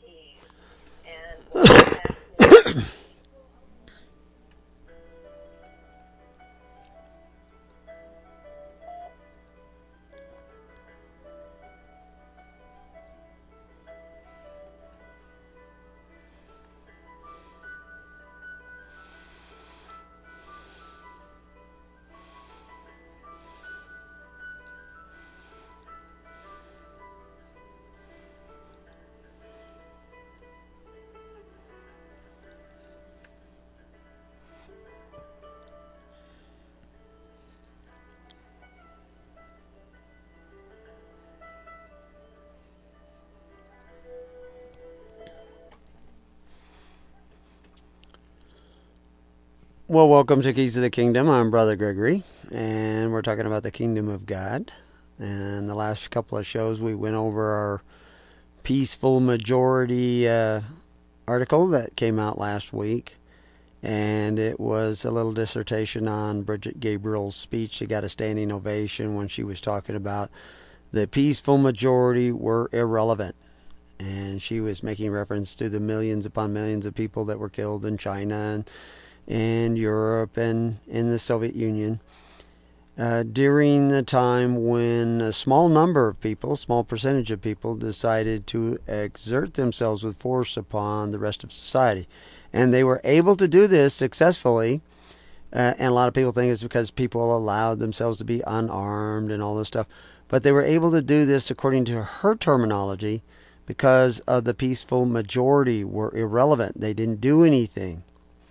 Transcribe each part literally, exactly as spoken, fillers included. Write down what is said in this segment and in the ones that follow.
Well, welcome to Keys of the Kingdom. I'm Brother Gregory, and we're talking about the Kingdom of God. And the last couple of shows, we went over our peaceful majority uh, article that came out last week. And it was a little dissertation on Bridget Gabriel's speech. She got a standing ovation when she was talking about the peaceful majority were irrelevant. And she was making reference to the millions upon millions of people that were killed in China and and Europe and in the Soviet Union uh, during the time when a small number of people, a small percentage of people, decided to exert themselves with force upon the rest of society. And they were able to do this successfully, uh, and a lot of people think it's because people allowed themselves to be unarmed and all this stuff. But they were able to do this, according to her terminology, because of the peaceful majority were irrelevant. They didn't do anything.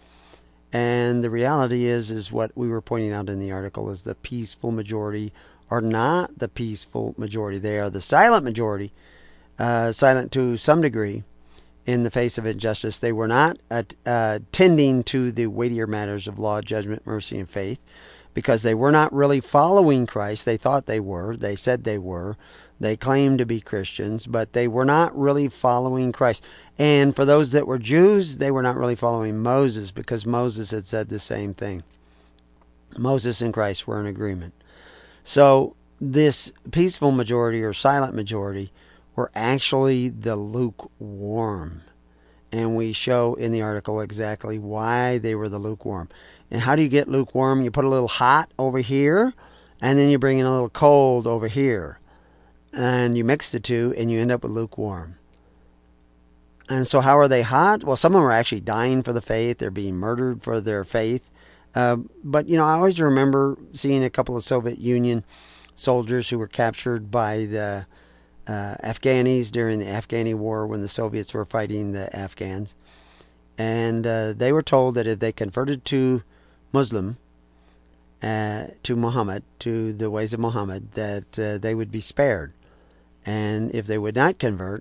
And the reality is, is what we were pointing out in the article, is the peaceful majority are not the peaceful majority. They are the silent majority, uh, silent to some degree in the face of injustice. They were not uh, uh, tending to the weightier matters of law, judgment, mercy, and faith, because they were not really following Christ. They thought they were. They said they were. They claimed to be Christians, but they were not really following Christ. And for those that were Jews, they were not really following Moses, because Moses had said the same thing. Moses and Christ were in agreement. So this peaceful majority or silent majority were actually the lukewarm. And we show in the article exactly why they were the lukewarm. And how do you get lukewarm? You put a little hot over here, and then you bring in a little cold over here. And you mix the two, and you end up with lukewarm. And so how are they hot? Well, some of them are actually dying for the faith. They're being murdered for their faith. Uh, but, you know, I always remember seeing a couple of Soviet Union soldiers who were captured by the uh, Afghanis during the Afghani war when the Soviets were fighting the Afghans. And uh, they were told that if they converted to Muslim, uh, to Muhammad, to the ways of Muhammad, that uh, they would be spared. And if they would not convert,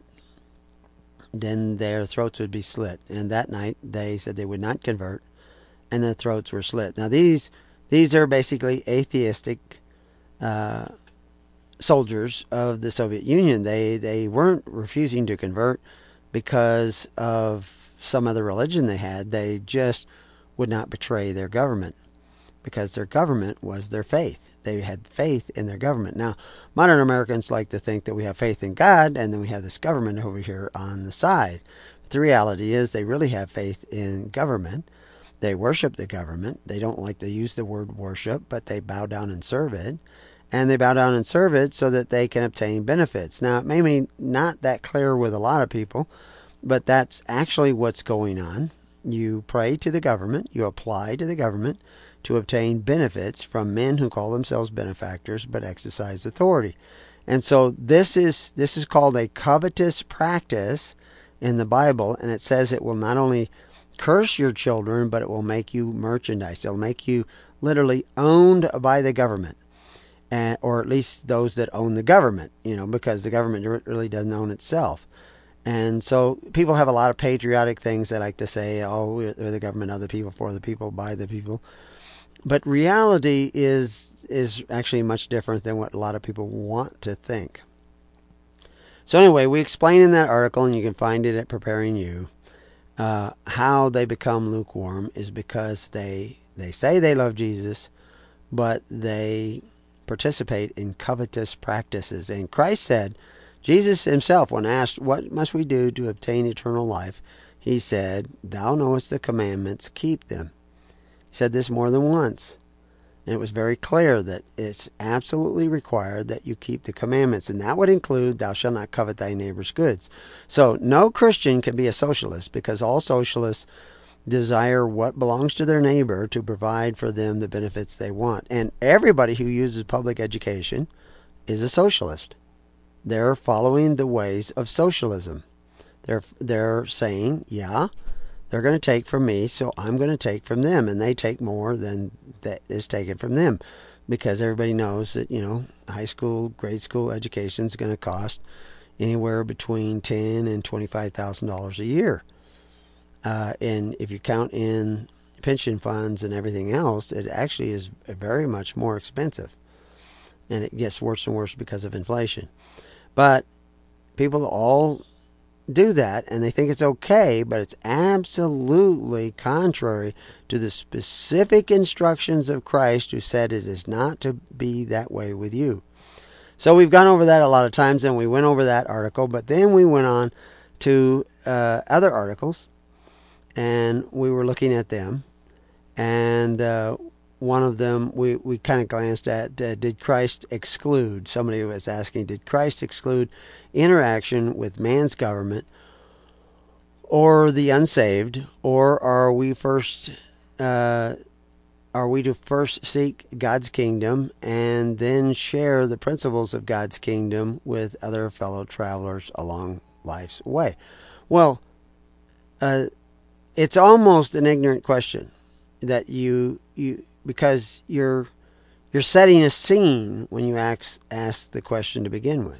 then their throats would be slit. And that night, they said they would not convert, and their throats were slit. Now, these these are basically atheistic uh, soldiers of the Soviet Union. They they weren't refusing to convert because of some other religion they had. They just would not betray their government, because their government was their faith. They had faith in their government. Now, modern Americans like to think that we have faith in God, and then we have this government over here on the side. But the reality is they really have faith in government. They worship the government. They don't like to use the word worship, but they bow down and serve it. And they bow down and serve it so that they can obtain benefits. Now, it may be not that clear with a lot of people, but that's actually what's going on. You pray to the government. You apply to the government to obtain benefits from men who call themselves benefactors but exercise authority. And so this is this is called a covetous practice in the Bible, and it says it will not only curse your children, but it will make you merchandise. It'll make you literally owned by the government, and, or at least those that own the government, you know, because the government really doesn't own itself. And so people have a lot of patriotic things they like to say, oh, we're the government of the people, for the people, by the people. But reality is is actually much different than what a lot of people want to think. So anyway, we explain in that article, and you can find it at Preparing You, uh, how they become lukewarm is because they they say they love Jesus, but they participate in covetous practices. And Christ said, Jesus himself, when asked, what must we do to obtain eternal life? He said, thou knowest the commandments, keep them. He said this more than once. And it was very clear that it's absolutely required that you keep the commandments. And that would include, thou shalt not covet thy neighbor's goods. So no Christian can be a socialist, because all socialists desire what belongs to their neighbor to provide for them the benefits they want. And everybody who uses public education is a socialist. They're following the ways of socialism. They're, they're saying, yeah, they're going to take from me, so I'm going to take from them. And they take more than that is taken from them, because everybody knows that, you know, high school, grade school education is going to cost anywhere between ten thousand dollars and twenty-five thousand dollars a year. Uh, and if you count in pension funds and everything else, it actually is very much more expensive. And it gets worse and worse because of inflation. But people all do that, and they think it's okay, but it's absolutely contrary to the specific instructions of Christ, who said it is not to be that way with you. So we've gone over that a lot of times, and we went over that article, but then we went on to uh, other articles, and we were looking at them, and uh, one of them we, we kind of glanced at, uh, did Christ exclude, somebody was asking, did Christ exclude interaction with man's government or the unsaved, or are we first, uh, are we to first seek God's kingdom and then share the principles of God's kingdom with other fellow travelers along life's way? Well, uh, it's almost an ignorant question that you you because you're you're setting a scene when you ask ask the question to begin with.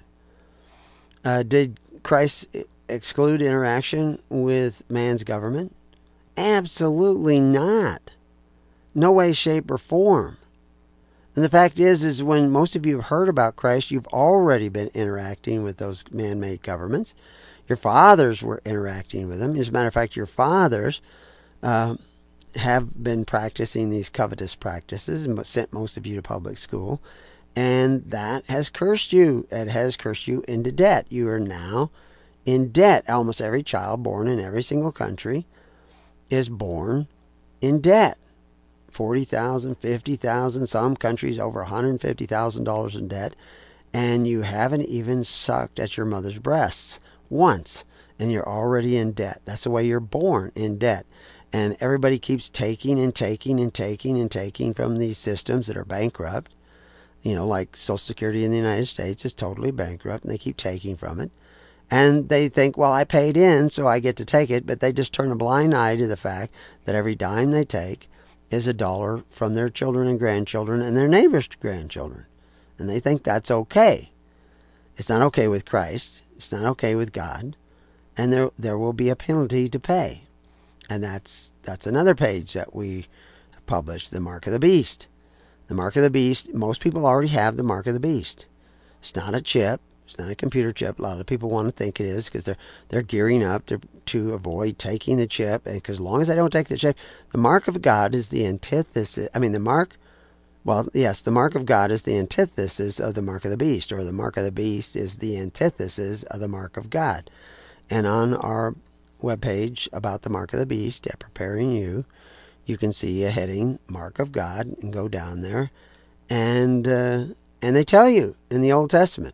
Uh, did Christ exclude interaction with man's government? Absolutely not. No way, shape, or form. And the fact is, is when most of you have heard about Christ, you've already been interacting with those man-made governments. Your fathers were interacting with them. As a matter of fact, your fathers uh, have been practicing these covetous practices and sent most of you to public school. And that has cursed you. It has cursed you into debt. You are now in debt. Almost every child born in every single country is born in debt. forty thousand dollars, fifty thousand dollars, some countries over one hundred fifty thousand dollars in debt. And you haven't even sucked at your mother's breasts once, and you're already in debt. That's the way you're born, in debt. And everybody keeps taking and taking and taking and taking from these systems that are bankrupt. You know, like Social Security in the United States is totally bankrupt, and they keep taking from it. And they think, well, I paid in, so I get to take it. But they just turn a blind eye to the fact that every dime they take is a dollar from their children and grandchildren and their neighbors' grandchildren. And they think that's okay. It's not okay with Christ. It's not okay with God. And there there will be a penalty to pay. And that's that's another page that we published, the Mark of the Beast. The Mark of the Beast, most people already have the Mark of the Beast. It's not a chip. It's not a computer chip. A lot of people want to think it is because they're, they're gearing up to, to avoid taking the chip. And because as long as they don't take the chip, the Mark of God is the antithesis. I mean, the Mark... Well, yes, the Mark of God is the antithesis of the Mark of the Beast, or the Mark of the Beast is the antithesis of the Mark of God. And on our webpage about the Mark of the Beast at Preparing You, you can see a heading, Mark of God, and go down there. And, uh, and they tell you in the Old Testament,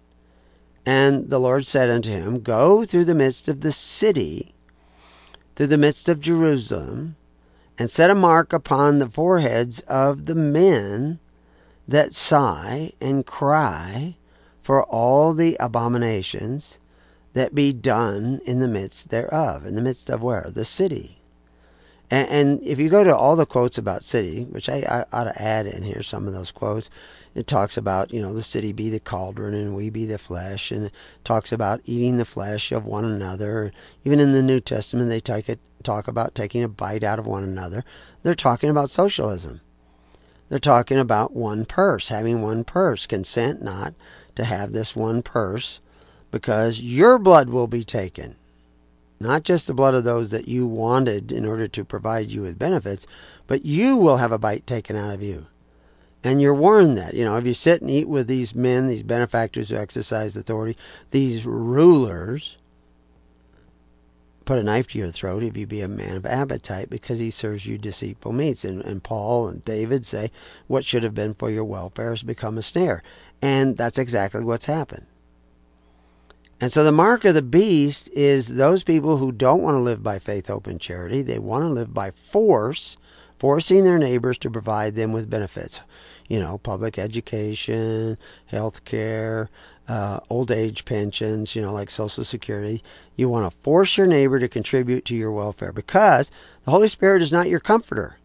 and the Lord said unto him, go through the midst of the city, through the midst of Jerusalem, and set a mark upon the foreheads of the men that sigh and cry for all the abominations that be done in the midst thereof. In the midst of where? The city. And, and if you go to all the quotes about city, which I, I ought to add in here some of those quotes, it talks about, you know, the city be the cauldron and we be the flesh. And it talks about eating the flesh of one another. Even in the New Testament, they take it, talk about taking a bite out of one another. They're talking about socialism. They're talking about one purse, having one purse. Consent not to have this one purse, because your blood will be taken. Not just the blood of those that you wanted in order to provide you with benefits, but you will have a bite taken out of you. And you're warned that, you know, if you sit and eat with these men, these benefactors who exercise authority, these rulers, put a knife to your throat if you be a man of appetite, because he serves you deceitful meats. And, and Paul and David say, what should have been for your welfare has become a snare. And that's exactly what's happened. And so the mark of the beast is those people who don't want to live by faith, hope, and charity. They want to live by force, forcing their neighbors to provide them with benefits. You know, public education, health care, uh, old age pensions, you know, like Social Security. You want to force your neighbor to contribute to your welfare because the Holy Spirit is not your comforter.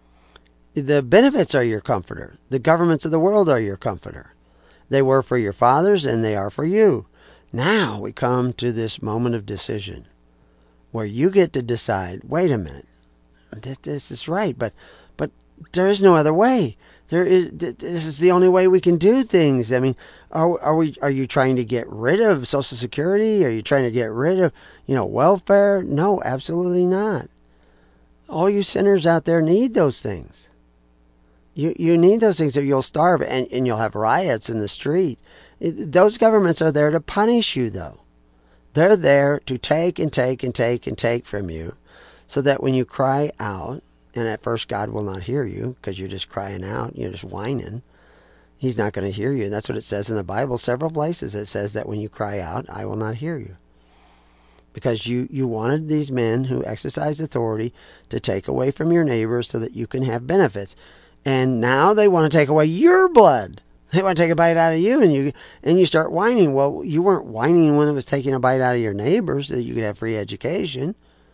The benefits are your comforter. The governments of the world are your comforter. They were for your fathers and they are for you. Now we come to this moment of decision where you get to decide, wait a minute, this is right, but but there is no other way. There is this is the only way we can do things. I mean, are are we are you trying to get rid of Social Security? Are you trying to get rid of, you know, welfare? No, absolutely not. All you sinners out there need those things. You you need those things or you'll starve and, and you'll have riots in the street. It, those governments are there to punish you, though. They're there to take and take and take and take from you so that when you cry out, and at first God will not hear you because you're just crying out, you're just whining, He's not going to hear you. And that's what it says in the Bible, several places. It says that when you cry out, I will not hear you. Because you, you wanted these men who exercise authority to take away from your neighbors so that you can have benefits. And now they want to take away your blood. They want to take a bite out of you, and you and you start whining. Well, you weren't whining when it was taking a bite out of your neighbors so that you could have free education.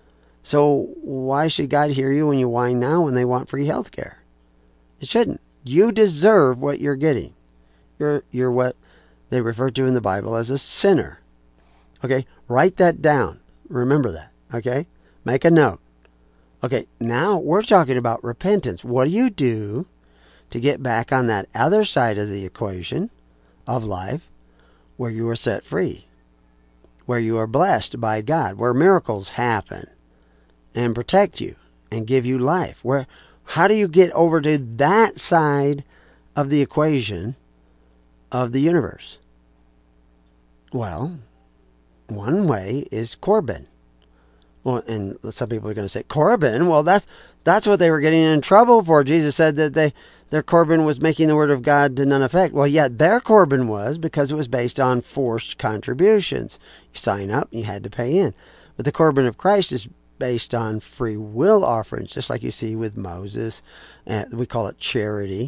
So why should God hear you when you whine now when they want free health care? It shouldn't. You deserve what you're getting. You're you're what they refer to in the Bible as a sinner. Okay? Write that down. Remember that. Okay? Make a note. Okay, now we're talking about repentance. What do you do to get back on that other side of the equation of life where you are set free, where you are blessed by God, where miracles happen and protect you and give you life? Where, how do you get over to that side of the equation of the universe? Well, one way is Corbin. Well, and some people are going to say, Corbin? Well, that's that's what they were getting in trouble for. Jesus said that they their Corbin was making the word of God to none effect. Well, yeah, their Corbin was because it was based on forced contributions. You sign up, you had to pay in. But the Corbin of Christ is based on free will offerings, just like you see with Moses. Uh, we call it charity.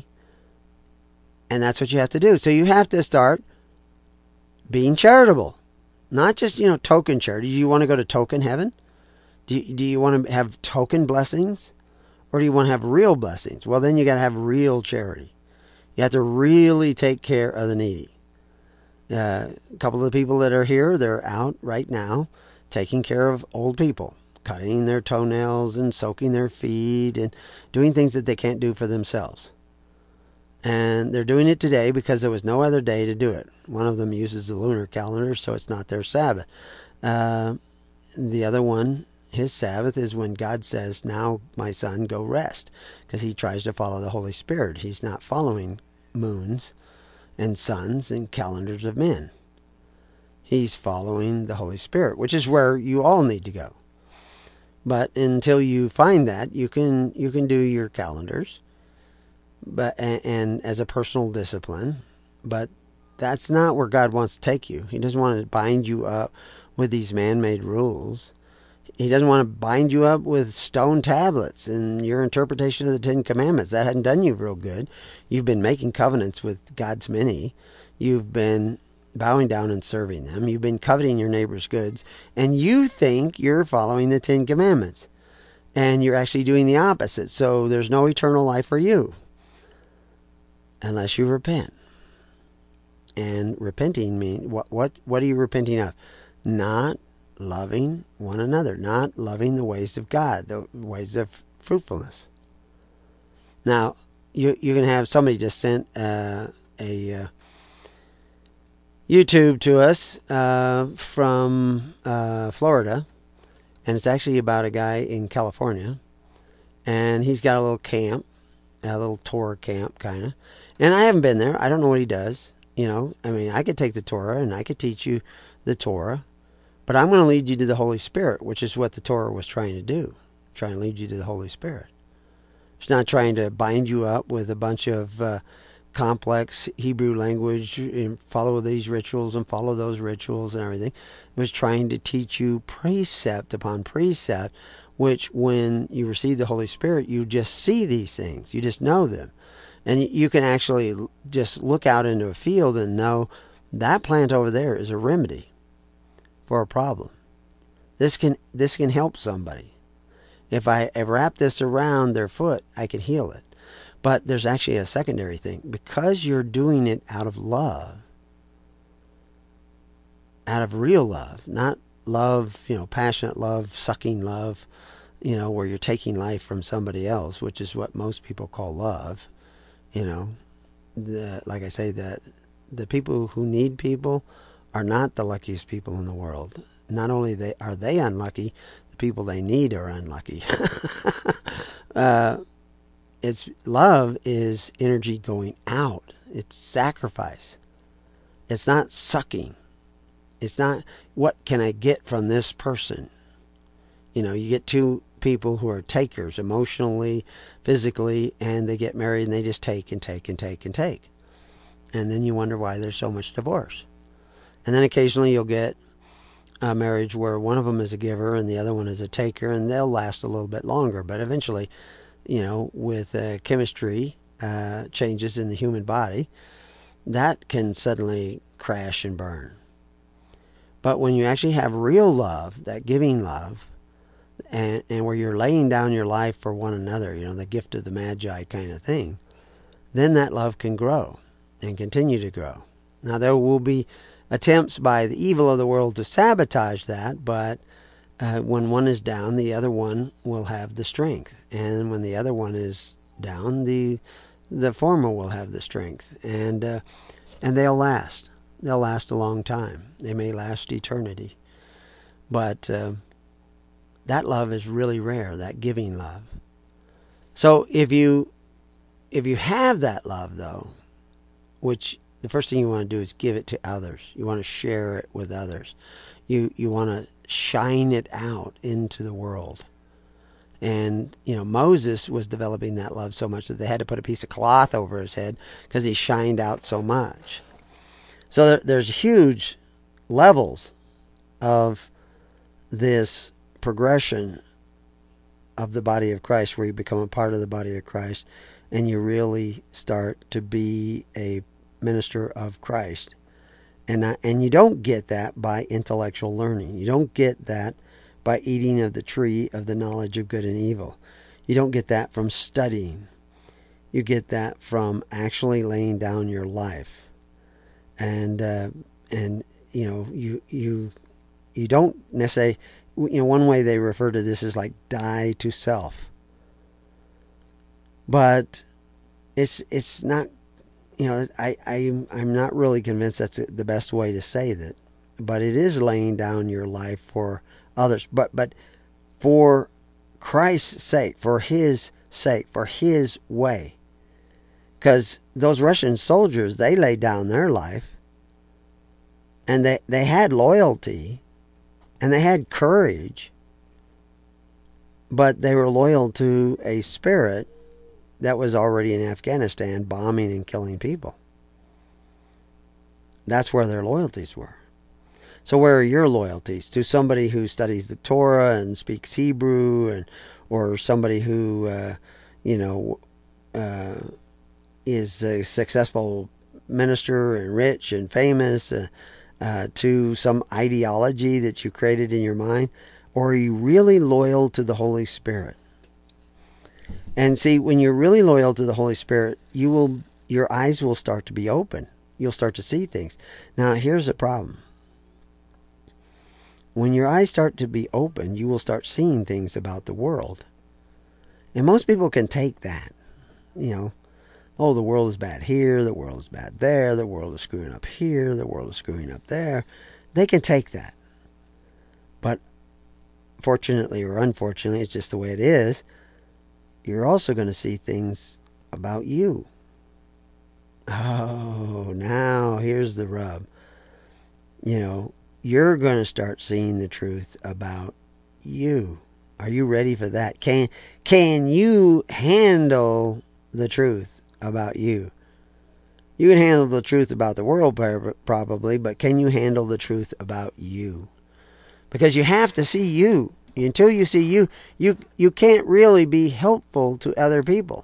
And that's what you have to do. So you have to start being charitable. Not just, you know, token charity. Do you want to go to token heaven? Do you, do you want to have token blessings? Or do you want to have real blessings? Well, then you got to have real charity. You have to really take care of the needy. Uh, a couple of the people that are here, they're out right now taking care of old people, cutting their toenails and soaking their feet and doing things that they can't do for themselves. And they're doing it today because there was no other day to do it. One of them uses the lunar calendar, so it's not their Sabbath. Uh, the other one, his Sabbath, is when God says, now, my son, go rest. Because he tries to follow the Holy Spirit. He's not following moons and suns and calendars of men. He's following the Holy Spirit, which is where you all need to go. But until you find that, you can you can do your calendars. But and, and as a personal discipline, but that's not where God wants to take you. He doesn't want to bind you up with these man-made rules. He doesn't want to bind you up with stone tablets and your interpretation of the Ten Commandments. That hadn't done you real good. You've been making covenants with God's many. You've been bowing down and serving them. You've been coveting your neighbor's goods. And you think you're following the Ten Commandments. And you're actually doing the opposite. So there's no eternal life for you unless you repent. And repenting means, what, what, what are you repenting of? Not loving one another, not loving the ways of God, the ways of fruitfulness. Now, you you can have somebody just sent uh, a uh, YouTube to us uh, from uh, Florida, and it's actually about a guy in California, and he's got a little camp, a little tour camp kind of, And I haven't been there. I don't know what he does. You know, I mean, I could take the Torah and I could teach you the Torah, but I'm going to lead you to the Holy Spirit, which is what the Torah was trying to do, trying to lead you to the Holy Spirit. It's not trying to bind you up with a bunch of uh, complex Hebrew language and follow these rituals and follow those rituals and everything. It was trying to teach you precept upon precept, which when you receive the Holy Spirit, you just see these things. You just know them. And you can actually just look out into a field and know that plant over there is a remedy for a problem. This can this can help somebody. If I wrap this around their foot, I can heal it. But there's actually a secondary thing. Because you're doing it out of love, out of real love, not love, you know, passionate love, sucking love, you know, where you're taking life from somebody else, which is what most people call love. You know, the, like I say, the, the people who need people are not the luckiest people in the world. Not only they are they unlucky, the people they need are unlucky. uh, it's love is energy going out. It's sacrifice. It's not sucking. It's not what can I get from this person. You know, you get two people who are takers emotionally, physically, and they get married and they just take and take and take and take. And then you wonder why there's so much divorce. And then occasionally you'll get a marriage where one of them is a giver and the other one is a taker, and they'll last a little bit longer. But eventually, you know, with uh, chemistry uh, changes in the human body, that can suddenly crash and burn. But when you actually have real love, that giving love, And, and where you're laying down your life for one another, you know, the gift of the Magi kind of thing, then that love can grow and continue to grow. Now, there will be attempts by the evil of the world to sabotage that, but uh, when one is down, the other one will have the strength. And when the other one is down, the the former will have the strength. And, uh, and they'll last. They'll last a long time. They may last eternity. But Uh, that love is really rare, that giving love. So if you if you have that love, though, which the first thing you want to do is give it to others. You want to share it with others. You you want to shine it out into the world. And, you know, Moses was developing that love so much that they had to put a piece of cloth over his head because he shined out so much. So there, there's huge levels of this progression of the body of Christ, where you become a part of the body of Christ and you really start to be a minister of Christ. And I, and you don't get that by intellectual learning. You don't get that by eating of the tree of the knowledge of good and evil. You don't get that from studying. You get that from actually laying down your life. And uh, and you know you you you don't necessarily. You know, one way they refer to this is like die to self. But it's it's not, you know, I, I, I'm not really convinced that's the best way to say that. But it is laying down your life for others. But, but for Christ's sake, for His sake, for His way. Because those Russian soldiers, they laid down their life. And they, they had loyalty. And they had courage, but they were loyal to a spirit that was already in Afghanistan bombing and killing people. That's where their loyalties were. So where are your loyalties? To somebody who studies the Torah and speaks Hebrew, and or somebody who, uh, you know, uh, is a successful minister and rich and famous, uh, Uh, to some ideology that you created in your mind? Or are you really loyal to the Holy Spirit? And see, when you're really loyal to the Holy Spirit, you will, your eyes will start to be open. You'll start to see things. Now, here's the problem. When your eyes start to be open, you will start seeing things about the world. And most people can take that. You know, oh, the world is bad here, the world is bad there, the world is screwing up here, the world is screwing up there. They can take that. But fortunately or unfortunately, it's just the way it is, you're also going to see things about you. Oh, now here's the rub. You know, you're going to start seeing the truth about you. Are you ready for that? Can can you handle the truth about you? You can handle the truth about the world probably, but can you handle the truth about you? Because you have to see you. Until you see you, you you can't really be helpful to other people.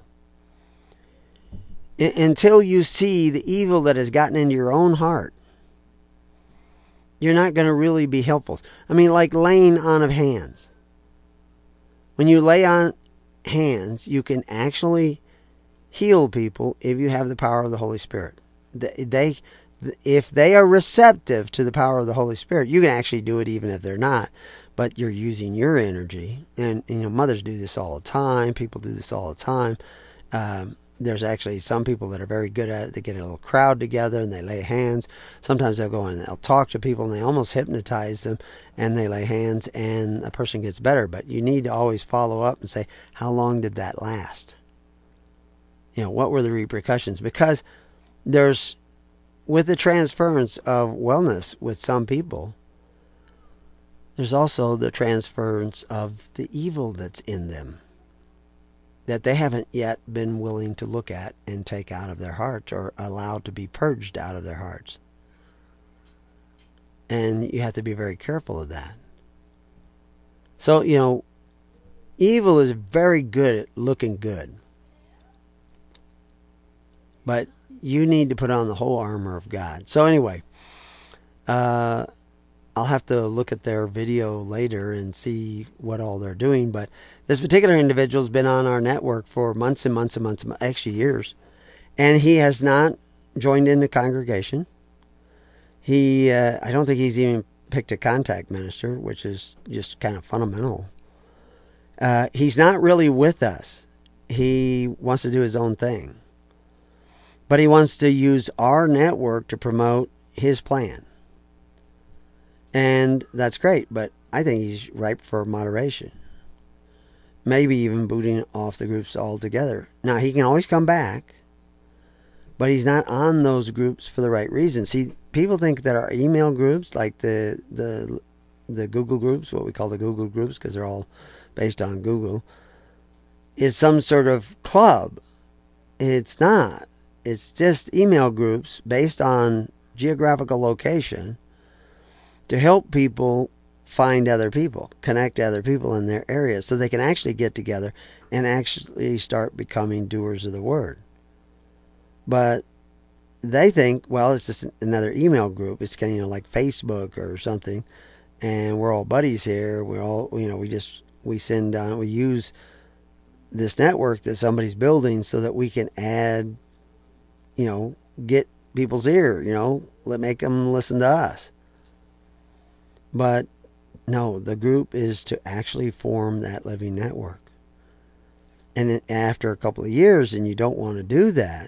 I- until you see the evil that has gotten into your own heart, you're not going to really be helpful. I mean, like laying on of hands. When you lay on hands, you can actually heal people if you have the power of the Holy Spirit. They, if they are receptive to the power of the Holy Spirit, you can actually do it even if they're not. But you're using your energy. And, you know, mothers do this all the time. People do this all the time. Um, there's actually some people that are very good at it. They get a little crowd together and they lay hands. Sometimes they'll go and they'll talk to people and they almost hypnotize them and they lay hands and a person gets better. But you need to always follow up and say, how long did that last? You know, what were the repercussions? Because there's, with the transference of wellness with some people, there's also the transference of the evil that's in them that they haven't yet been willing to look at and take out of their hearts or allowed to be purged out of their hearts. And you have to be very careful of that. So, you know, evil is very good at looking good. But you need to put on the whole armor of God. So anyway, uh, I'll have to look at their video later and see what all they're doing. But this particular individual's been on our network for months and months and months, actually years. And he has not joined in the congregation. He, uh, I don't think he's even picked a contact minister, which is just kind of fundamental. Uh, he's not really with us. He wants to do his own thing. But he wants to use our network to promote his plan. And that's great, but I think he's ripe for moderation. Maybe even booting off the groups altogether. Now, he can always come back, but he's not on those groups for the right reason. See, people think that our email groups, like the the the Google groups, what we call the Google groups, because they're all based on Google, is some sort of club. It's not. It's just email groups based on geographical location to help people find other people, connect to other people in their area so they can actually get together and actually start becoming doers of the word. But they think, well, it's just another email group. It's kind of, you know, like Facebook or something, and we're all buddies here. We're all, you know, we just, we send down, we use this network that somebody's building so that we can add, you know, get people's ear, you know, let make them listen to us. But no, the group is to actually form that living network. And then after a couple of years and you don't want to do that,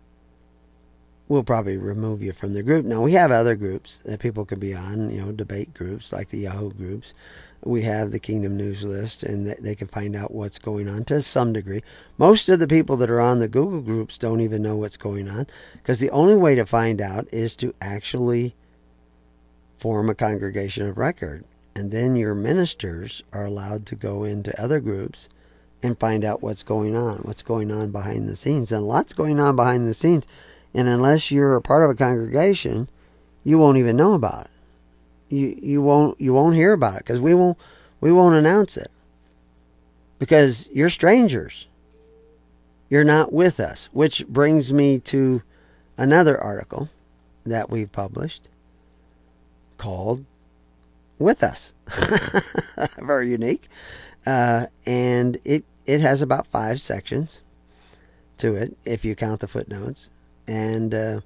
we'll probably remove you from the group. Now, we have other groups that people can be on, you know, debate groups like the Yahoo groups. We have the Kingdom News List, and they can find out what's going on to some degree. Most of the people that are on the Google groups don't even know what's going on, because the only way to find out is to actually form a congregation of record. And then your ministers are allowed to go into other groups and find out what's going on, what's going on behind the scenes. And lots going on behind the scenes. And unless you're a part of a congregation, you won't even know about it. You you won't you won't hear about it because we won't we won't announce it. Because you're strangers. You're not with us. Which brings me to another article that we've published called With Us. Very unique. Uh, and it, it has about five sections to it, if you count the footnotes. And uh,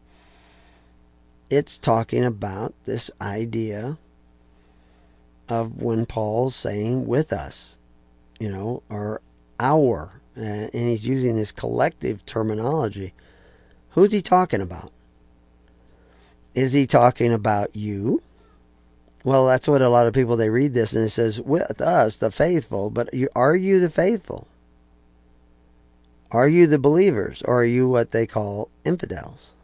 it's talking about this idea of when Paul's saying with us, you know, or our, uh, and he's using this collective terminology. Who's he talking about? Is he talking about you? Well, that's what a lot of people, they read this and it says, with us, the faithful. But you, are you the faithful? Are you the believers, or are you what they call infidels?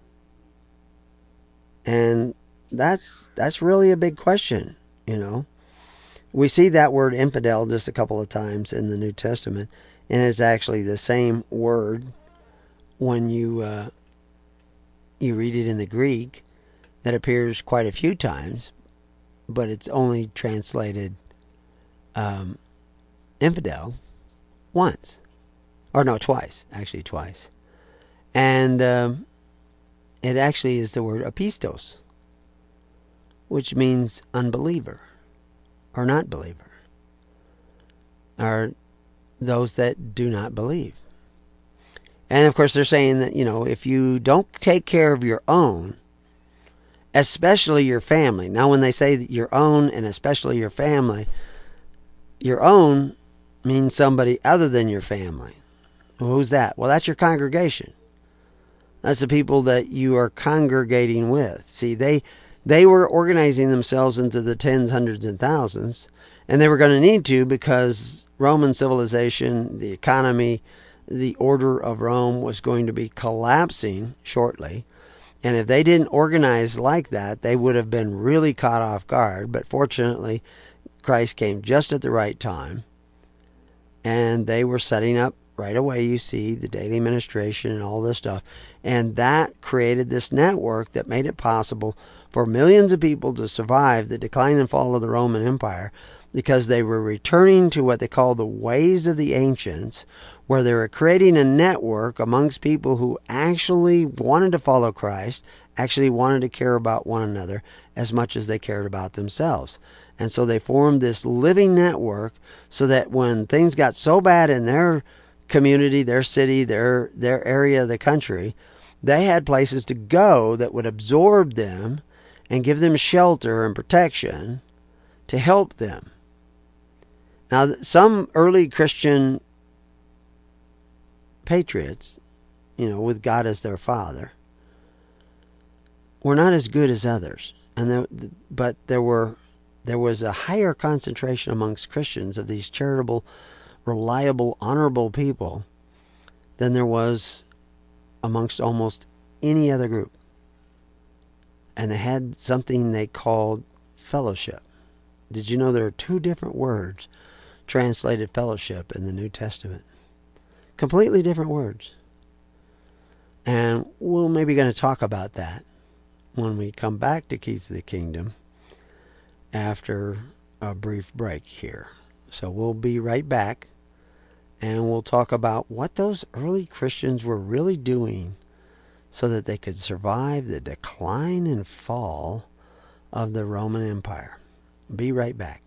And that's that's really a big question, you know. We see that word infidel just a couple of times in the New Testament, and it's actually the same word when you uh, you read it in the Greek that appears quite a few times, but it's only translated um, infidel once. Or no, twice. Actually, twice. And um, it actually is the word apistos, which means unbeliever or not believer, or those that do not believe. And of course, they're saying that, you know, if you don't take care of your own, especially your family. Now, when they say that your own and especially your family, your own means somebody other than your family. Well, who's that? Well, that's your congregation. That's the people that you are congregating with. See, they they were organizing themselves into the tens, hundreds, and thousands, and they were going to need to because Roman civilization, the economy, the order of Rome was going to be collapsing shortly. And if they didn't organize like that, they would have been really caught off guard. But fortunately, Christ came just at the right time, and they were setting up right away. You see the daily administration and all this stuff, and that created this network that made it possible for millions of people to survive the decline and fall of the Roman Empire, because they were returning to what they call the ways of the ancients, where they were creating a network amongst people who actually wanted to follow Christ, actually wanted to care about one another as much as they cared about themselves. And so they formed this living network so that when things got so bad in their community, their city, their their area of the country, they had places to go that would absorb them and give them shelter and protection to help them. Now, some early Christian patriots, you know, with God as their father, were not as good as others, and there, but there were there was a higher concentration amongst Christians of these charitable, reliable, honorable people than there was amongst almost any other group. And they had something they called fellowship. Did you know there are two different words translated fellowship in the New Testament? Completely different words. And we're maybe going to talk about that when we come back to Keys to the Kingdom after a brief break here. So we'll be right back, and we'll talk about what those early Christians were really doing so that they could survive the decline and fall of the Roman Empire. Be right back.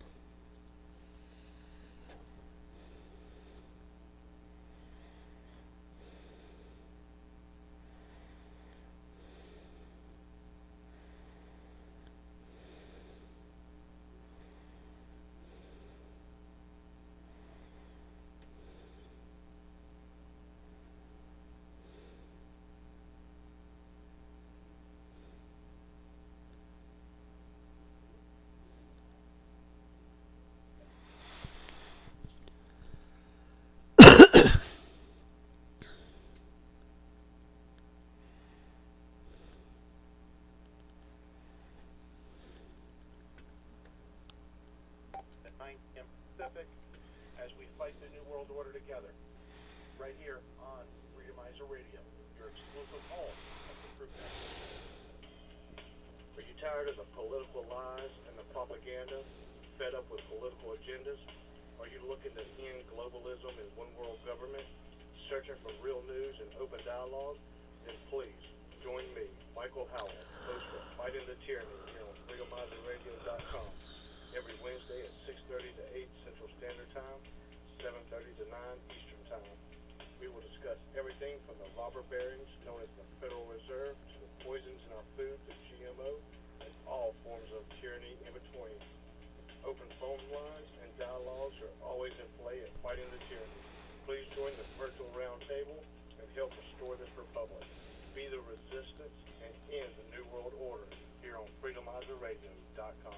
As we fight the New World Order together, right here on Freedomizer Radio, your exclusive home of the Truth Network. Are you tired of the political lies and the propaganda, fed up with political agendas? Are you looking to end globalism and one world government, searching for real news and open dialogue? Then please join me, Michael Howell, host of Fighting the Tyranny here on Freedomizer Radio dot com. Every Wednesday at six thirty to eight Central Standard Time, seven thirty to nine Eastern Time. We will discuss everything from the robber barons known as the Federal Reserve to the poisons in our food, the G M O, and all forms of tyranny in between. Open phone lines and dialogues are always in play at Fighting the Tyranny. Please join the virtual roundtable and help restore this republic. Be the resistance and end the New World Order here on Freedomizer Radio dot com.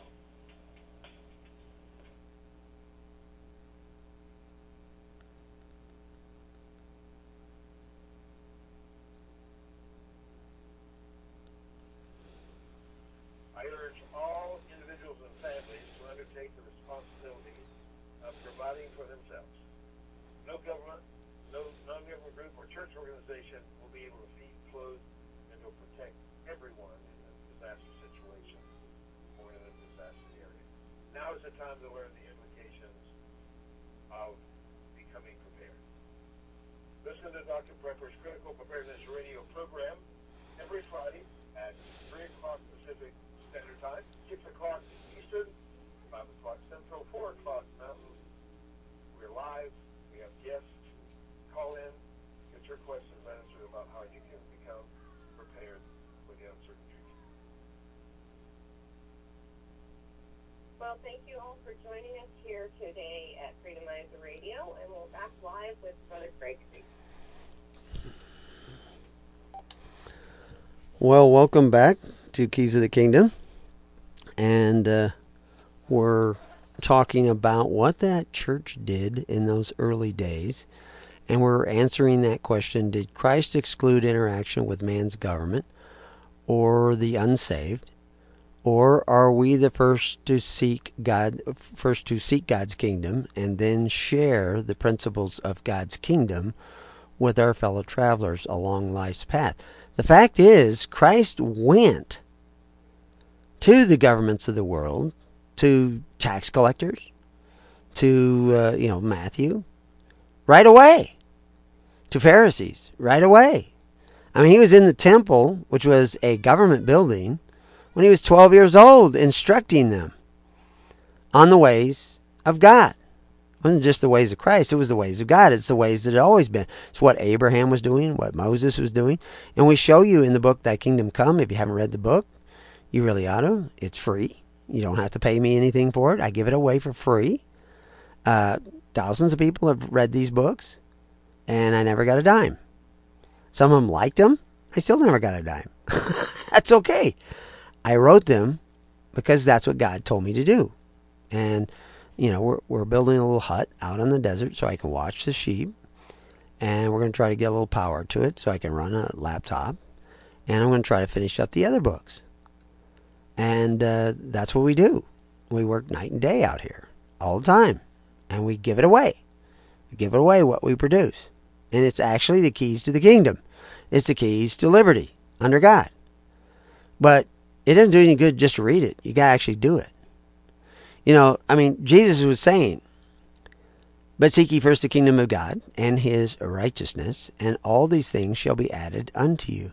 providing for themselves. No government, no non-government group or church organization will be able to feed, clothe, and to protect everyone in a disaster situation or in a disaster area. Now is the time to learn the implications of becoming prepared. Listen to Doctor Prepper's Critical Preparedness Radio program every Friday at three o'clock Pacific Standard Time, six o'clock Eastern, five o'clock Central, four o'clock Mountain. We're live. We have guests. Call in. Get your questions answered about how you can become prepared for the uncertain future. Well, thank you all for joining us here today at Freedomizer Radio, and we're back live with Brother Gregory. Well, welcome back to Keys of the Kingdom. And uh, we're talking about what that church did in those early days. And we're answering that question, did Christ exclude interaction with man's government or the unsaved? Or are we the first to seek God, first to seek God's kingdom and then share the principles of God's kingdom with our fellow travelers along life's path? The fact is, Christ went to the governments of the world, to tax collectors, to, uh, you know, Matthew, right away, to Pharisees, right away. I mean, he was in the temple, which was a government building, when he was twelve years old, instructing them on the ways of God. It wasn't just the ways of Christ, it was the ways of God. It's the ways that it always been. It's what Abraham was doing, what Moses was doing. And we show you in the book, Thy Kingdom Come. If you haven't read the book, you really ought to. It's free. You don't have to pay me anything for it. I give it away for free. Uh, thousands of people have read these books, and I never got a dime. Some of them liked them. I still never got a dime. That's okay. I wrote them because that's what God told me to do. And, you know, we're, we're building a little hut out in the desert so I can watch the sheep. And we're going to try to get a little power to it so I can run a laptop. And I'm going to try to finish up the other books. And uh, that's what we do. We work night and day out here all the time. And we give it away. We give it away what we produce. And it's actually the keys to the kingdom. It's the keys to liberty under God. But it doesn't do any good just to read it. You got to actually do it. You know, I mean, Jesus was saying, but seek ye first the kingdom of God and his righteousness, and all these things shall be added unto you.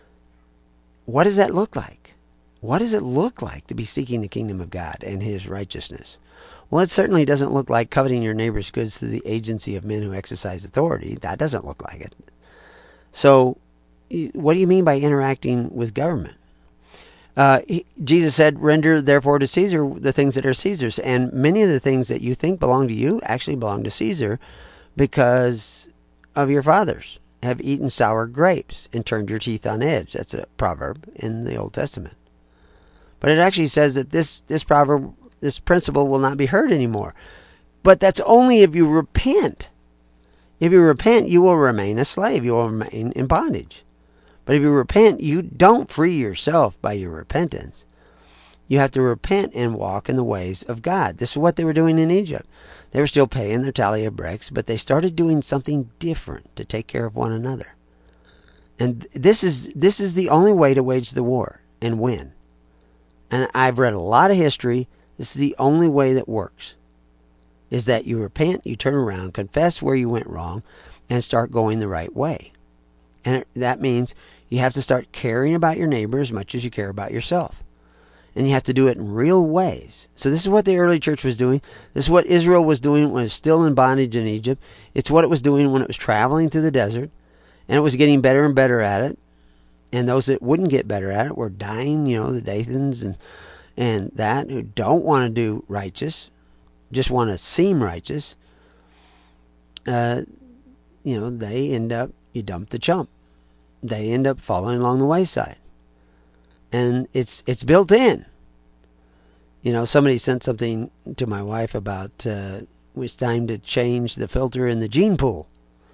What does that look like? What does it look like to be seeking the kingdom of God and his righteousness? Well, it certainly doesn't look like coveting your neighbor's goods through the agency of men who exercise authority. That doesn't look like it. So, what do you mean by interacting with government? Uh, he, Jesus said, render therefore to Caesar the things that are Caesar's. And many of the things that you think belong to you actually belong to Caesar because of your fathers have eaten sour grapes and turned your teeth on edge. That's a proverb in the Old Testament. But it actually says that this, this proverb, this principle will not be heard anymore. But that's only if you repent. If you repent, you will remain a slave. You will remain in bondage. But if you repent, you don't free yourself by your repentance. You have to repent and walk in the ways of God. This is what they were doing in Egypt. They were still paying their tally of bricks, but they started doing something different to take care of one another. And this is this is the only way to wage the war and win. And I've read a lot of history. This is the only way that works. Is that you repent, you turn around, confess where you went wrong, and start going the right way. And that means you have to start caring about your neighbor as much as you care about yourself. And you have to do it in real ways. So this is what the early church was doing. This is what Israel was doing when it was still in bondage in Egypt. It's what it was doing when it was traveling through the desert. And it was getting better and better at it. And those that wouldn't get better at it were dying, you know, the Dathans and, and that, who don't want to do righteous, just want to seem righteous. Uh, you know, they end up, you dump the chump. They end up falling along the wayside. And it's it's built in. You know, somebody sent something to my wife about uh, it's time to change the filter in the gene pool.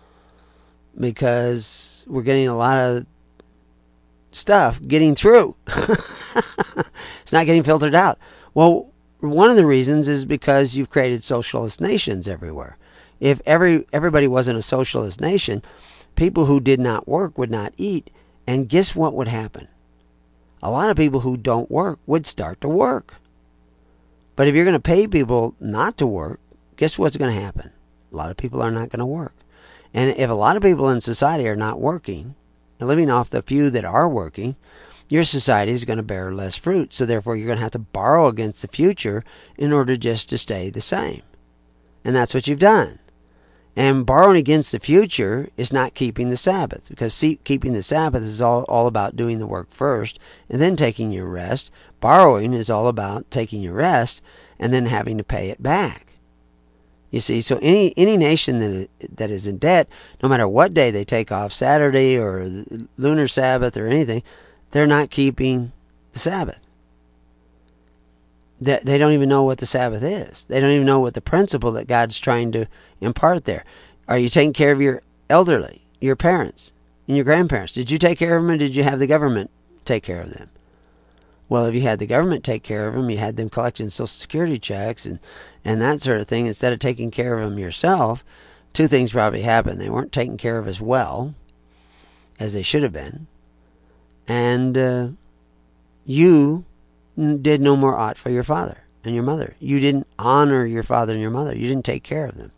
Because we're getting a lot of stuff getting through. It's not getting filtered out. Well, one of the reasons is because you've created socialist nations everywhere. If every everybody wasn't a socialist nation, people who did not work would not eat. And guess what would happen? A lot of people who don't work would start to work. But if you're going to pay people not to work, guess what's going to happen? A lot of people are not going to work. And if a lot of people in society are not working, and living off the few that are working, your society is going to bear less fruit. So therefore, you're going to have to borrow against the future in order just to stay the same. And that's what you've done. And borrowing against the future is not keeping the Sabbath. Because see, keeping the Sabbath is all, all about doing the work first and then taking your rest. Borrowing is all about taking your rest and then having to pay it back. You see, so any any nation that that is in debt, no matter what day they take off, Saturday or lunar Sabbath or anything, they're not keeping the Sabbath. They, they don't even know what the Sabbath is. They don't even know what the principle that God's trying to impart there. Are you taking care of your elderly, your parents, and your grandparents? Did you take care of them, or did you have the government take care of them? Well, if you had the government take care of them, you had them collecting Social Security checks and, and that sort of thing, instead of taking care of them yourself, two things probably happened. They weren't taken care of as well as they should have been. And uh, you did no more ought for your father and your mother. You didn't honor your father and your mother. You didn't take care of them.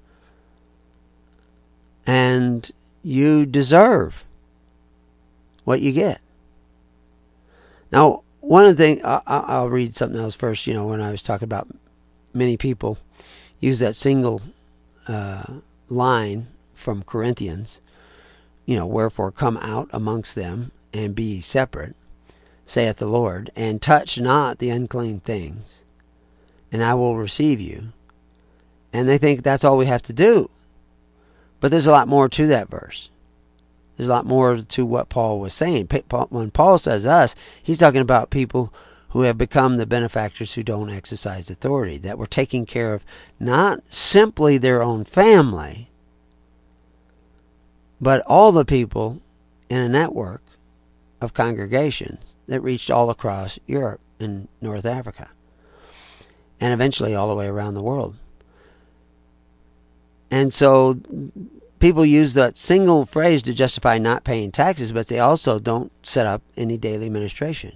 And you deserve what you get. Now, one of the things, I'll read something else first. You know, when I was talking about many people use that single uh, line from Corinthians, you know, wherefore come out amongst them and be ye separate, saith the Lord, and touch not the unclean things, and I will receive you. And they think that's all we have to do. But there's a lot more to that verse. There's a lot more to what Paul was saying. When Paul says us, he's talking about people who have become the benefactors who don't exercise authority, that were taking care of not simply their own family, but all the people in a network of congregations that reached all across Europe and North Africa, and eventually all the way around the world. And so people use that single phrase to justify not paying taxes, but they also don't set up any daily ministration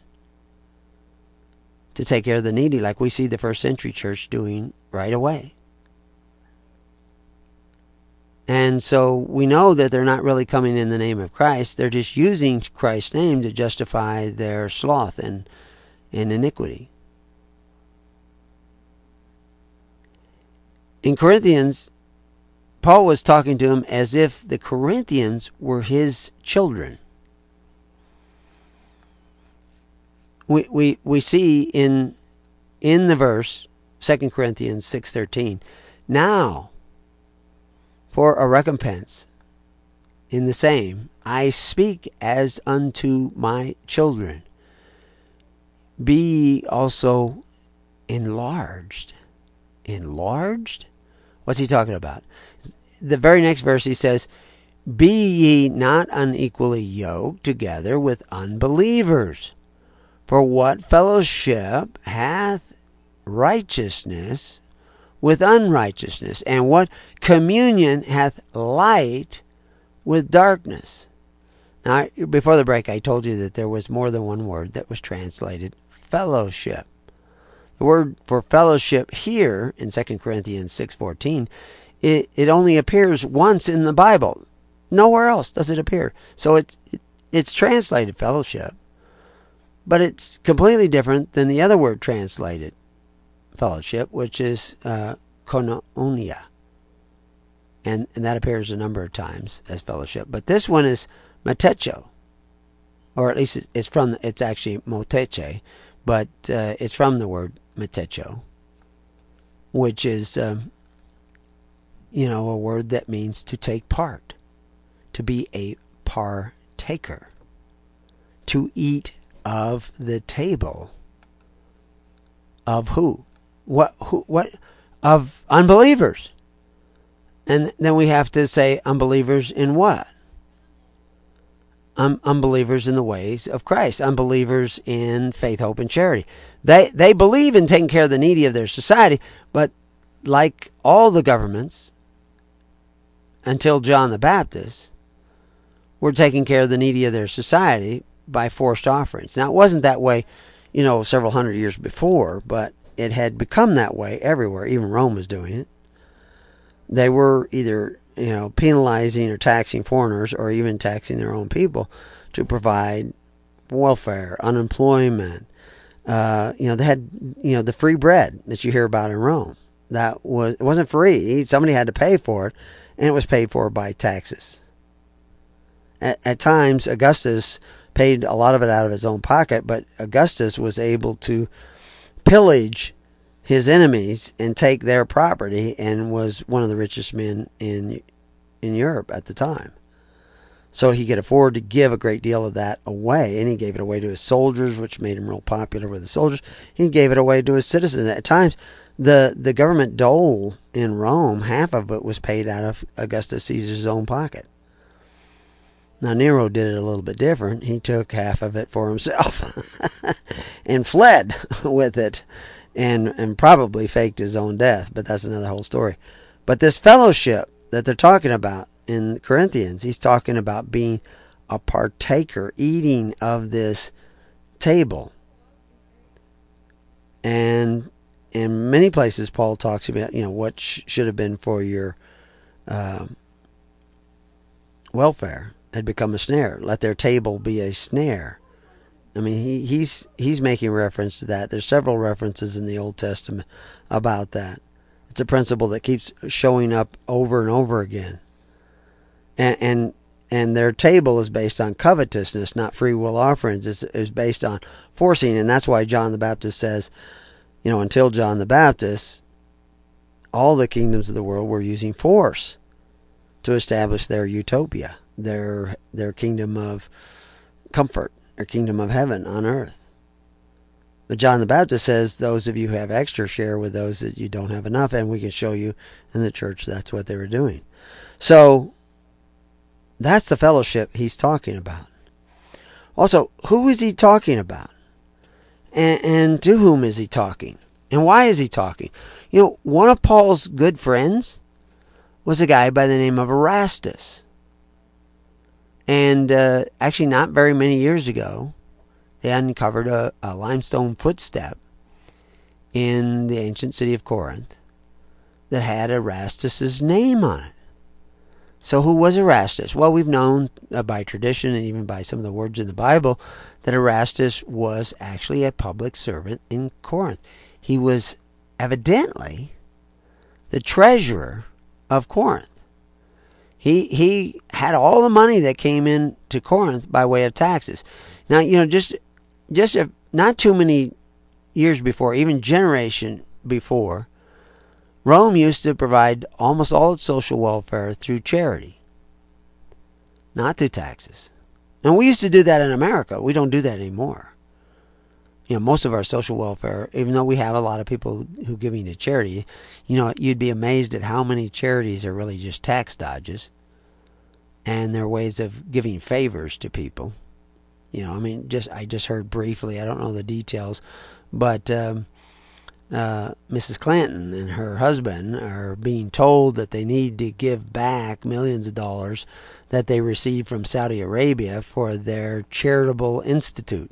to take care of the needy, like we see the first century church doing right away. And so we know that they're not really coming in the name of Christ. They're just using Christ's name to justify their sloth and, and iniquity. In Corinthians, Paul was talking to them as if the Corinthians were his children. We we we see in in the verse Second Corinthians six thirteen, now for a recompense in the same I speak as unto my children. Be ye also enlarged. Enlarged? What's he talking about? The very next verse he says, be ye not unequally yoked together with unbelievers. For what fellowship hath righteousness with unrighteousness? And what communion hath light with darkness? Now, before the break, I told you that there was more than one word that was translated fellowship. The word for fellowship here in Second Corinthians six fourteen, it, it only appears once in the Bible. Nowhere else does it appear. So it's, it, it's translated fellowship. But it's completely different than the other word translated fellowship, which is uh, koinonia. And, and that appears a number of times as fellowship. But this one is metecho. Or at least it's from, it's actually moteche. But uh, it's from the word metecho, which is, um, you know, a word that means to take part, to be a partaker, to eat of the table of who? What? Who? What? Of unbelievers. And then we have to say unbelievers in what? um, unbelievers in the ways of Christ, unbelievers in faith, hope, and charity. They they believe in taking care of the needy of their society, but like all the governments, until John the Baptist, were taking care of the needy of their society by forced offerings. Now, it wasn't that way, you know, several hundred years before, but it had become that way everywhere. Even Rome was doing it. They were either, you know, penalizing or taxing foreigners, or even taxing their own people to provide welfare, unemployment. Uh, you know, they had, you know, the free bread that you hear about in Rome. That was, it wasn't free. Somebody had to pay for it, and it was paid for by taxes. At, at times, Augustus paid a lot of it out of his own pocket, but Augustus was able to pillage his enemies and take their property, and was one of the richest men in in Europe at the time. So he could afford to give a great deal of that away, and he gave it away to his soldiers, which made him real popular with the soldiers. He gave it away to his citizens. At times, the, the government dole in Rome, half of it was paid out of Augustus Caesar's own pocket. Now, Nero did it a little bit different. He took half of it for himself and fled with it, and, and probably faked his own death, but that's another whole story. But this fellowship that they're talking about in Corinthians, he's talking about being a partaker, eating of this table. And in many places, Paul talks about, you know, what sh- should have been for your um, welfare had become a snare. Let their table be a snare. I mean, he, he's he's making reference to that. There's several references in the Old Testament about that. It's a principle that keeps showing up over and over again. And and, and their table is based on covetousness, not free will offerings. It's, it's based on forcing, and that's why John the Baptist says, you know, until John the Baptist, all the kingdoms of the world were using force to establish their utopia, their their kingdom of comfort, their kingdom of heaven on earth. But John the Baptist says, those of you who have extra, share with those that you don't have enough, and we can show you in the church that's what they were doing. So that's the fellowship he's talking about. Also, who is he talking about? And, and to whom is he talking? And why is he talking? You know, one of Paul's good friends was a guy by the name of Erastus. And uh, actually not very many years ago, they uncovered a, a limestone footstep in the ancient city of Corinth that had Erastus's name on it. So who was Erastus? Well, we've known uh, by tradition and even by some of the words in the Bible that Erastus was actually a public servant in Corinth. He was evidently the treasurer of Corinth. He he had all the money that came in to Corinth by way of taxes. Now, you know, just just a, not too many years before, even generation before, Rome used to provide almost all its social welfare through charity, not through taxes. And we used to do that in America. We don't do that anymore. You know, most of our social welfare, even though we have a lot of people who giving to charity, you know, you'd be amazed at how many charities are really just tax dodges. And they're ways of giving favors to people. You know, I mean, just I just heard briefly, I don't know the details, but um, uh, Missus Clinton and her husband are being told that they need to give back millions of dollars that they received from Saudi Arabia for their charitable institute.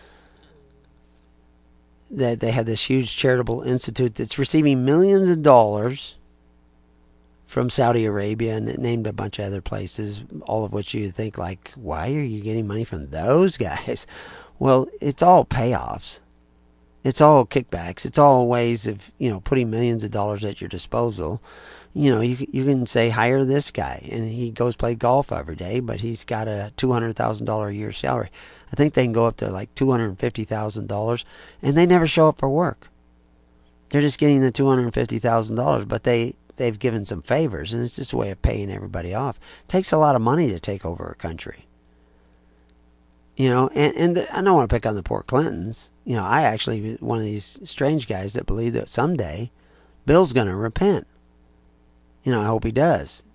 That they have this huge charitable institute that's receiving millions of dollars from Saudi Arabia, and it named a bunch of other places, all of which you think, like, why are you getting money from those guys? Well, it's all payoffs. It's all kickbacks. It's all ways of, you know, putting millions of dollars at your disposal. You know, you you can say, hire this guy, and he goes play golf every day, but he's got a two hundred thousand dollars a year salary. I think they can go up to like two hundred fifty thousand dollars, and they never show up for work. They're just getting the two hundred fifty thousand dollars, but they, they've given some favors, and it's just a way of paying everybody off. It takes a lot of money to take over a country. You know, and, and the, I don't want to pick on the poor Clintons. You know, I actually one of these strange guys that believe that someday Bill's going to repent. You know, I hope he does.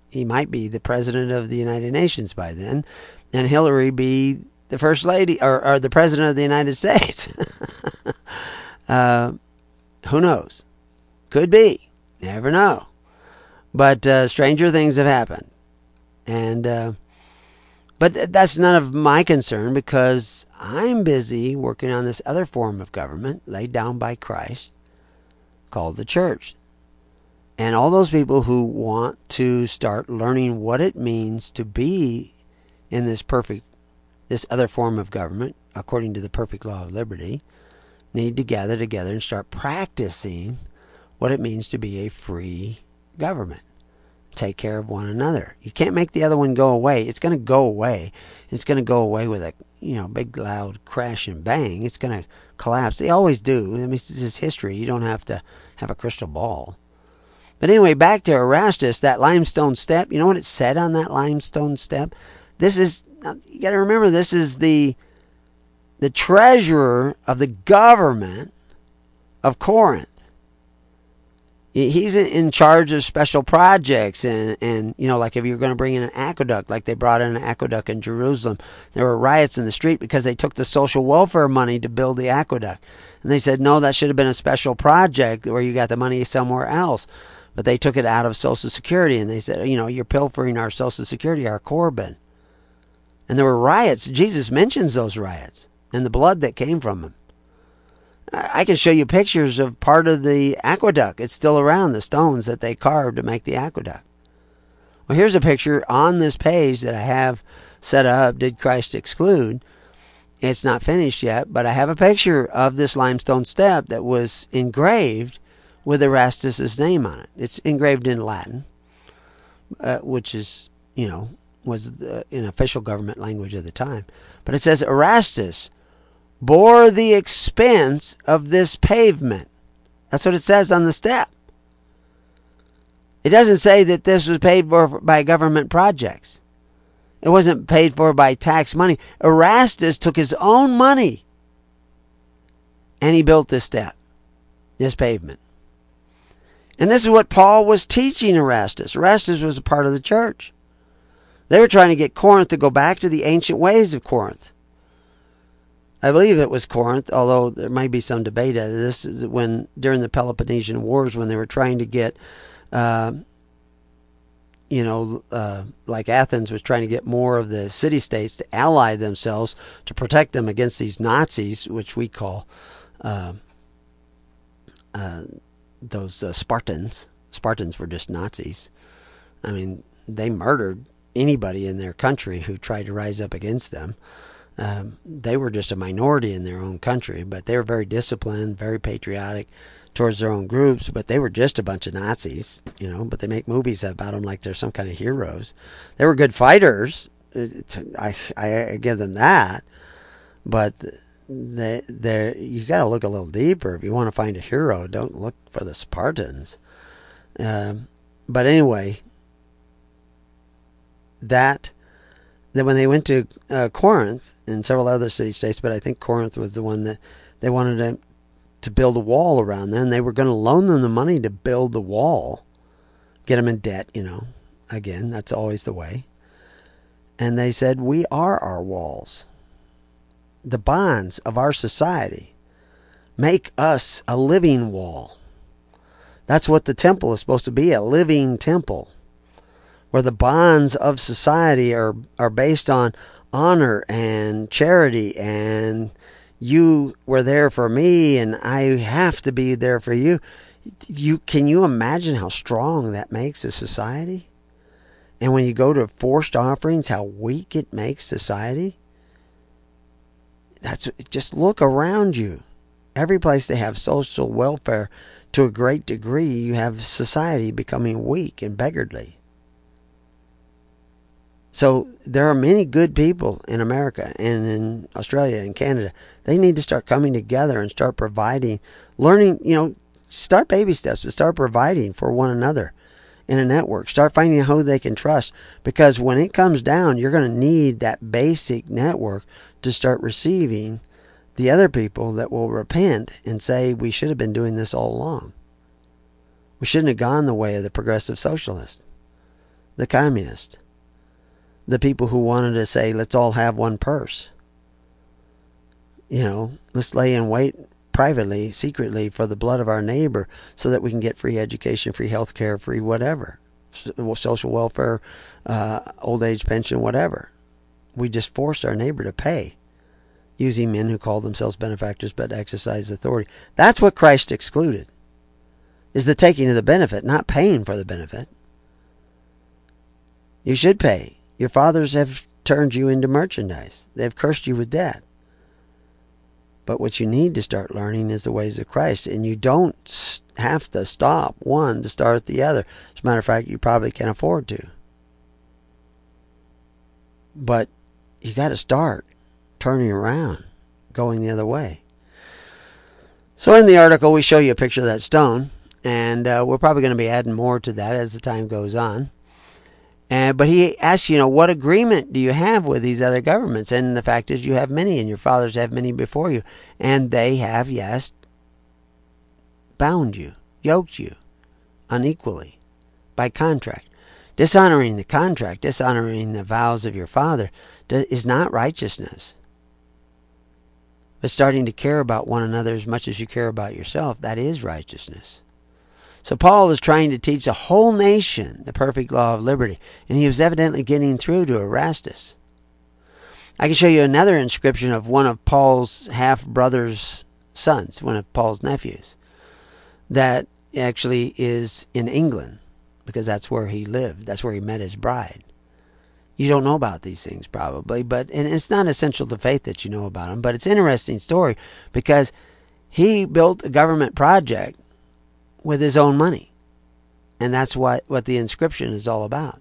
he might be the president of the United Nations by then, and Hillary be the first lady or, or the president of the United States. uh, who knows? Could be. Never know. But uh, stranger things have happened. And uh, but that's none of my concern, because I'm busy working on this other form of government laid down by Christ called the church. And all those people who want to start learning what it means to be in this perfect, this other form of government, according to the perfect law of liberty, need to gather together and start practicing what it means to be a free government. Take care of one another. You can't make the other one go away. It's going to go away. It's going to go away with a, you know, big loud crash and bang. It's going to collapse. They always do. I mean, this is history. You don't have to have a crystal ball. But anyway, back to Erastus, that limestone step. You know what it said on that limestone step? This is, you got to remember, this is the the treasurer of the government of Corinth. He's in charge of special projects, and, and you know, like if you're going to bring in an aqueduct, like they brought in an aqueduct in Jerusalem, there were riots in the street because they took the social welfare money to build the aqueduct. And they said, no, that should have been a special project where you got the money somewhere else. But they took it out of Social Security, and they said, you know, you're pilfering our Social Security, our Corbin. And there were riots. Jesus mentions those riots and the blood that came from them. I can show you pictures of part of the aqueduct. It's still around, the stones that they carved to make the aqueduct. Well, here's a picture on this page that I have set up, Did Christ Exclude? It's not finished yet, but I have a picture of this limestone step that was engraved with Erastus' name on it. It's engraved in Latin, uh, which is, you know, was the, an official government language at the time. But it says, Erastus bore the expense of this pavement. That's what it says on the step. It doesn't say that this was paid for by government projects. It wasn't paid for by tax money. Erastus took his own money and he built this step, this pavement. And this is what Paul was teaching Erastus. Erastus was a part of the church. They were trying to get Corinth to go back to the ancient ways of Corinth. I believe it was Corinth, although there might be some debate at this. Is when during the Peloponnesian Wars, when they were trying to get, uh, you know, uh, like Athens was trying to get more of the city-states to ally themselves to protect them against these Nazis, which we call uh, uh, those uh, Spartans. Spartans were just Nazis. I mean, they murdered anybody in their country who tried to rise up against them. Um, they were just a minority in their own country, but they were very disciplined, very patriotic towards their own groups, but they were just a bunch of Nazis, you know, but they make movies about them like they're some kind of heroes. They were good fighters. I, I give them that, but they, they're, you got to look a little deeper. If you want to find a hero, don't look for the Spartans. Um, but anyway, that, that when they went to uh, Corinth and several other city-states, but I think Corinth was the one that they wanted to, to build a wall around there, and they were going to loan them the money to build the wall, get them in debt, you know. Again, that's always the way. And they said, we are our walls. The bonds of our society make us a living wall. That's what the temple is supposed to be, a living temple, where the bonds of society are, are based on honor and charity, and you were there for me and I have to be there for you. You can you imagine how strong that makes a society? And when you go to forced offerings, how weak it makes society? That's just look around you. Every place they have social welfare, to a great degree, you have society becoming weak and beggarly. So there are many good people in America and in Australia and Canada. They need to start coming together and start providing, learning, you know, start baby steps, but start providing for one another in a network. Start finding who they can trust, because when it comes down, you're going to need that basic network to start receiving the other people that will repent and say, we should have been doing this all along. We shouldn't have gone the way of the progressive socialist. the communists, the people who wanted to say, let's all have one purse. You know, let's lay in wait privately, secretly, for the blood of our neighbor so that we can get free education, free health care, free whatever, social welfare, uh, old age pension, whatever. We just forced our neighbor to pay using men who call themselves benefactors but exercise authority. That's what Christ excluded, is the taking of the benefit, not paying for the benefit. You should pay. Your fathers have turned you into merchandise. They've cursed you with debt. But what you need to start learning is the ways of Christ. And you don't have to stop one to start the other. As a matter of fact, you probably can't afford to. But you got to start turning around, going the other way. So in the article, we show you a picture of that stone. And uh, we're probably going to be adding more to that as the time goes on. And, but he asks, you know, what agreement do you have with these other governments? And the fact is, you have many, and your fathers have many before you. And they have, yes, bound you, yoked you unequally by contract. Dishonoring the contract, dishonoring the vows of your father is not righteousness. But starting to care about one another as much as you care about yourself, that is righteousness. So Paul is trying to teach a whole nation the perfect law of liberty, and he was evidently getting through to Erastus. I can show you another inscription of one of Paul's half-brother's sons, one of Paul's nephews, that actually is in England, because that's where he lived. That's where he met his bride. You don't know about these things probably, but and it's not essential to faith that you know about them, but it's an interesting story because he built a government project with his own money. And that's what, what the inscription is all about.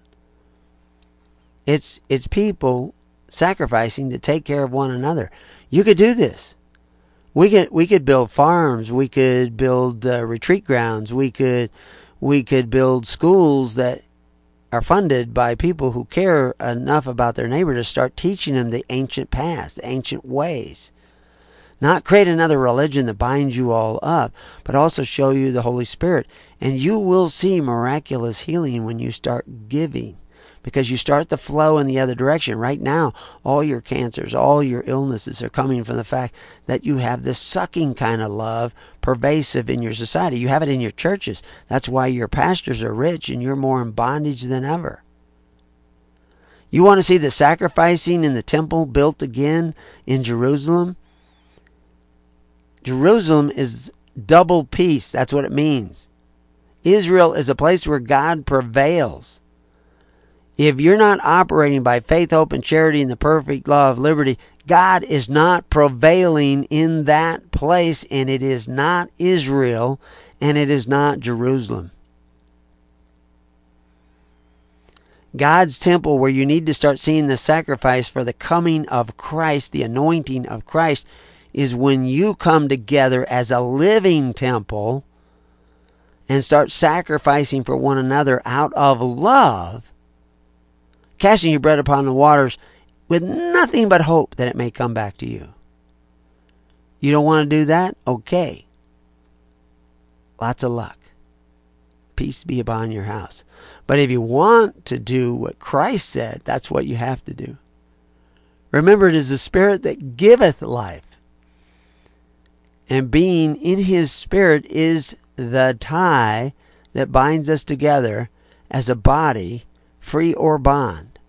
It's it's people sacrificing to take care of one another. You could do this. We could we could build farms. We could build uh, retreat grounds. We could we could build schools that are funded by people who care enough about their neighbor to start teaching them the ancient past, the ancient ways. Not create another religion that binds you all up, but also show you the Holy Spirit. And you will see miraculous healing when you start giving, because you start the flow in the other direction. Right now, all your cancers, all your illnesses are coming from the fact that you have this sucking kind of love pervasive in your society. You have it in your churches. That's why your pastors are rich and you're more in bondage than ever. You want to see the sacrificing in the temple built again in Jerusalem? Jerusalem is double peace. That's what it means. Israel is a place where God prevails. If you're not operating by faith, hope, and charity in the perfect law of liberty, God is not prevailing in that place, and it is not Israel, and it is not Jerusalem. God's temple, where you need to start seeing the sacrifice for the coming of Christ, the anointing of Christ, is when you come together as a living temple and start sacrificing for one another out of love, casting your bread upon the waters with nothing but hope that it may come back to you. You don't want to do that? Okay. Lots of luck. Peace be upon your house. But if you want to do what Christ said, that's what you have to do. Remember, it is the Spirit that giveth life. And being in His Spirit is the tie that binds us together as a body, free or bond.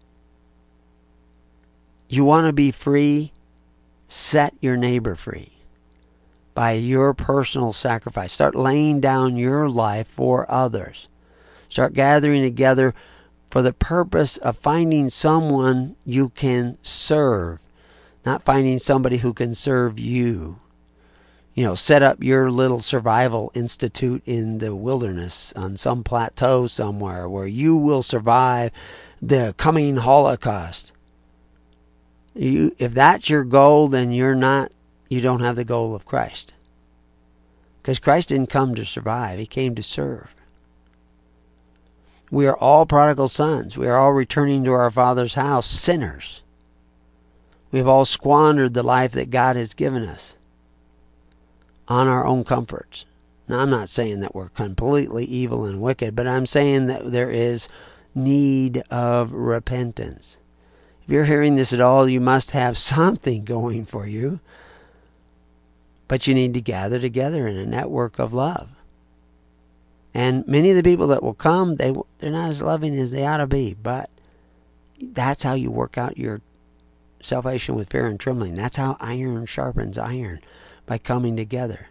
You want to be free? Set your neighbor free by your personal sacrifice. Start laying down your life for others. Start gathering together for the purpose of finding someone you can serve, not finding somebody who can serve you. You know, set up your little survival institute in the wilderness on some plateau somewhere where you will survive the coming Holocaust. You, if that's your goal, then you're not, you don't have the goal of Christ. Because Christ didn't come to survive. He came to serve. We are all prodigal sons. We are all returning to our Father's house, sinners. We have all squandered the life that God has given us on our own comforts. Now, I'm not saying that we're completely evil and wicked, but I'm saying that there is need of repentance. If you're hearing this at all, you must have something going for you. But you need to gather together in a network of love. And many of the people that will come, they, they're not as loving as they ought to be. But that's how you work out your salvation with fear and trembling. That's how iron sharpens iron, by coming together.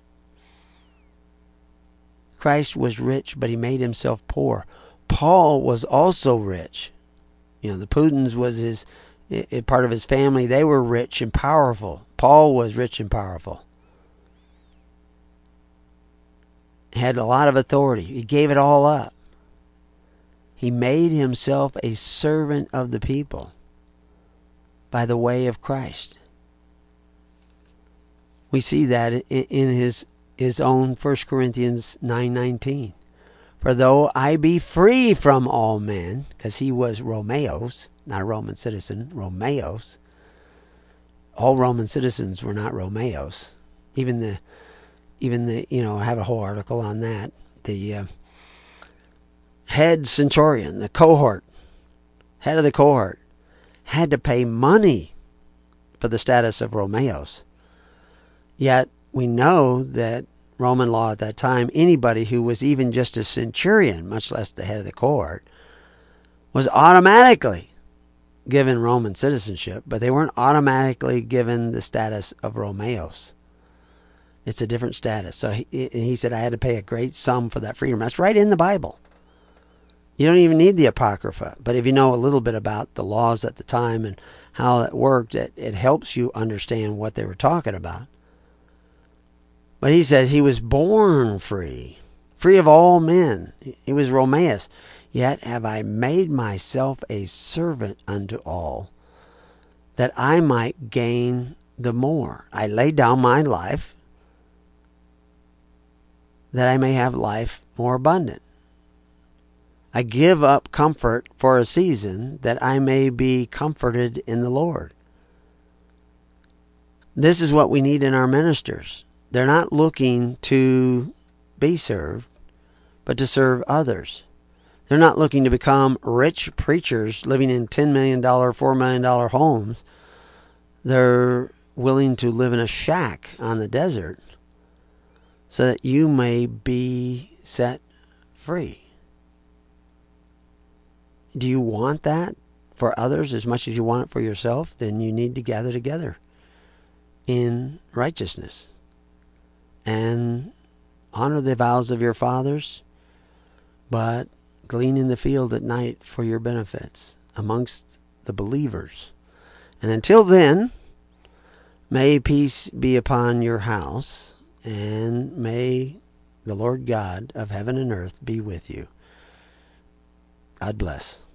Christ was rich, but he made himself poor. Paul was also rich. You know, the Putins was his it, part of his family. They were rich and powerful. Paul was rich and powerful. He had a lot of authority. He gave it all up. He made himself a servant of the people by the way of Christ. We see that in his his own First Corinthians nine nineteen. For though I be free from all men, because he was Romeos, not a Roman citizen, Romeos. All Roman citizens were not Romeos. Even the, even the, you know, I have a whole article on that. The uh, head centurion, the cohort, head of the cohort, had to pay money for the status of Romeos. Yet we know that Roman law at that time, anybody who was even just a centurion, much less the head of the cohort, was automatically given Roman citizenship, but they weren't automatically given the status of Romeos. It's a different status. So he, he said, I had to pay a great sum for that freedom. That's right in the Bible. You don't even need the Apocrypha. But if you know a little bit about the laws at the time and how it worked, it, it helps you understand what they were talking about. But he says he was born free, free of all men. He was Romeus. Yet have I made myself a servant unto all, that I might gain the more. I lay down my life, that I may have life more abundant. I give up comfort for a season, that I may be comforted in the Lord. This is what we need in our ministers. They're not looking to be served, but to serve others. They're not looking to become rich preachers living in ten million dollars, four million dollars homes. They're willing to live in a shack on the desert so that you may be set free. Do you want that for others as much as you want it for yourself? Then you need to gather together in righteousness and honor the vows of your fathers, but glean in the field at night for your benefits amongst the believers. And until then, may peace be upon your house, and may the Lord God of heaven and earth be with you. God bless.